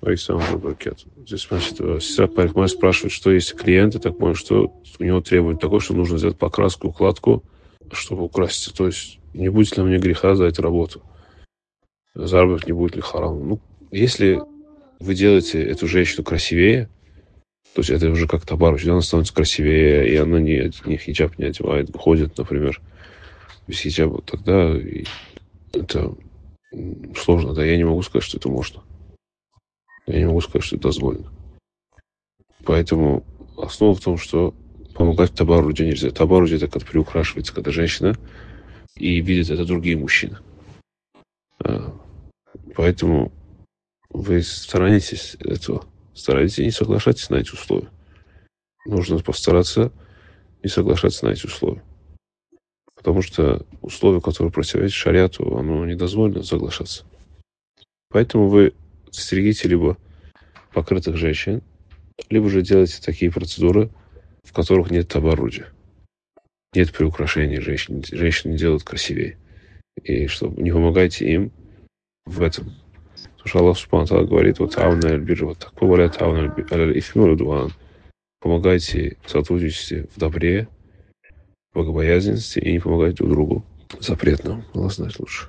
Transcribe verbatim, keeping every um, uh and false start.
Александр Баркет. Здесь, значит, сестра парикмахер спрашивает, что если клиенты, так понял, что у него требование такое, что нужно сделать покраску, укладку, чтобы украситься. То есть, не будет ли мне греха за эту работу? Заработок не будет ли харам? Ну, если вы делаете эту женщину красивее, то есть это уже как табаруч, она становится красивее, и она не, не хиджаб не одевает, ходит, например, без хиджаба, тогда это сложно, да, я не могу сказать, что это можно. Я не могу сказать, что это дозволено. Поэтому основа в том, что помогать в табаруде нельзя. Табаруде это как приукрашивается, когда женщина и видит это другие мужчины. Поэтому вы стараетесь этого, стараетесь не соглашаться на эти условия. Нужно постараться не соглашаться на эти условия. Потому что условия, которые противоречат шариату, оно не дозволено соглашаться. Поэтому вы стерегите либо покрытых женщин, либо же делайте такие процедуры, в которых нет табаруджи. Нет приукрашения женщин. Женщины делают красивее. И чтобы не помогайте им в этом. Потому что Аллах Субхану Тааля говорит, вот тауна аль-бирр, вот так поваля тауна аль-ифми валь-удван. Помогайте, сотрудничайте в добре, богобоязненности и не помогайте друг другу запретному. Аллах знает лучше.